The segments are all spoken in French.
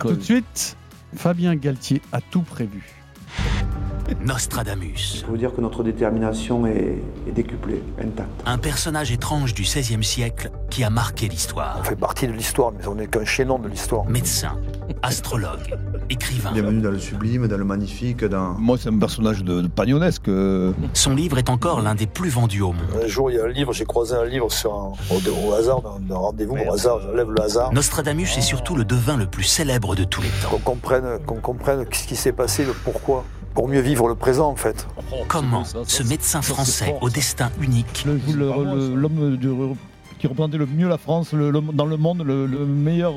Tout de suite, Fabien Galtier a tout prévu. Nostradamus. Il faut dire que notre détermination est décuplée, intacte. Un personnage étrange du XVIe siècle qui a marqué l'histoire. On fait partie de l'histoire, mais on n'est qu'un chaînon de l'histoire. Médecin, astrologue, écrivain. Bienvenue dans le sublime, dans le magnifique, dans... Moi, c'est un personnage de Pagnonesque. Son livre est encore l'un des plus vendus au monde. Un jour, il y a un livre, j'ai croisé un livre au hasard, d'un rendez-vous, au hasard, j'enlève le hasard. Nostradamus est surtout le devin le plus célèbre de tous les temps. Qu'on comprenne ce qui s'est passé, le pourquoi. Pour mieux vivre le présent, en fait. Comment ce médecin français au destin unique L'homme qui représentait le mieux la France dans le monde, le meilleur...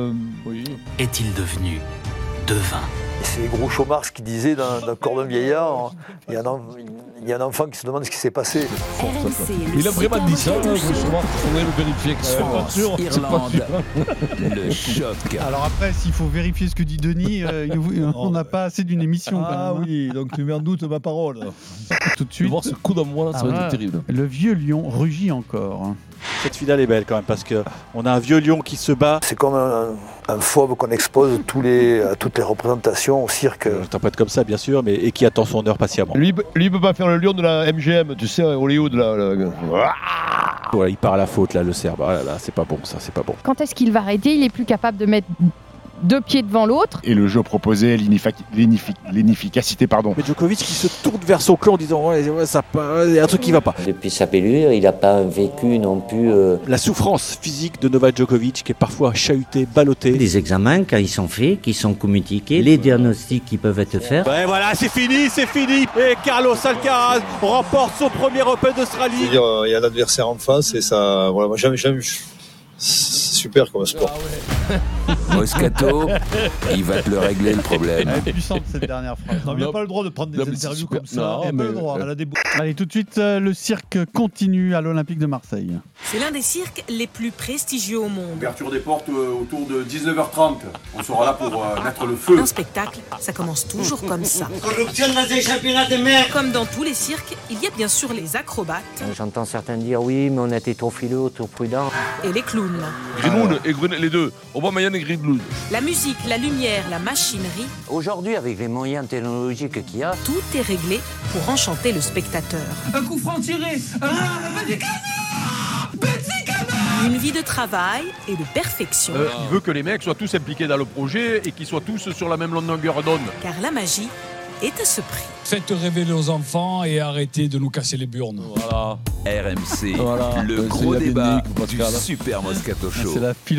est-il devenu devin? C'est Groucho Marx qui disait dans Cordon vieillard, il y a un enfant qui se demande ce qui s'est passé. RMC, Il a vraiment dit ça, il faudrait le vérifier. Irlande, le choc. Alors après, s'il faut vérifier ce que dit Denis, on n'a pas assez d'une émission. Ah quand même, oui, donc tu mets en doute ma parole. Tout de suite. voir ce coup d'envoi là, ça va être terrible. Le vieux lion rugit encore. Cette finale est belle quand même parce qu'on a un vieux lion qui se bat. C'est comme un fauve qu'on expose à toutes les représentations au cirque. Je t'en comme ça bien sûr, mais et qui attend son heure patiemment. Lui, il peut pas faire le lion de la MGM, tu sais, Hollywood. Voilà, il part à la faute là, le Serbe. Ah là là, c'est pas bon ça, c'est pas bon. Quand est-ce qu'il va arrêter? Il est plus capable de mettre 2 pieds devant l'autre. Et le jeu proposé, l'inefficacité, pardon. Mais Djokovic qui se tourne vers son clan en disant ouais, ça il y a un truc qui va pas. Depuis sa pelure, il n'a pas vécu non plus... La souffrance physique de Novak Djokovic qui est parfois chahuté, ballotté. Des examens quand ils sont faits, qui sont communiqués, les diagnostics qui peuvent être faits. Ouais voilà, c'est fini. Et Carlos Alcaraz remporte son premier Open d'Australie. C'est-à-dire, il y a un adversaire en face et ça... Voilà, moi jamais vu. C'est super comme sport. Moscato, il va te le régler le problème. Elle est puissante cette dernière phrase. On n'a pas le droit de prendre des interviews comme ça. Non, on n'a pas le droit. Allez, tout de suite, le cirque continue à l'Olympique de Marseille. C'est l'un des cirques les plus prestigieux au monde. Ouverture des portes autour de 19h30. On sera là pour mettre le feu. Un spectacle, ça commence toujours comme ça. des championnats de mer. Comme dans tous les cirques, il y a bien sûr les acrobates. J'entends certains dire oui, mais on a été trop fileux, trop prudents. Et les clowns. Greenwood et Green, les deux. Aubameyang et Greenwood. La musique, la lumière, la machinerie. Aujourd'hui, avec les moyens technologiques qu'il y a, tout est réglé pour enchanter le spectateur. Un coup franc tiré. Petit canard. Une vie de travail et de perfection. Il veut que les mecs soient tous impliqués dans le projet et qu'ils soient tous sur la même longueur d'onde. Car la magie est à ce prix. Faites révéler aux enfants et arrêtez de nous casser les burnes. Voilà. RMC, Voilà. le gros débat du Pascal. Super Moscato Show. C'est la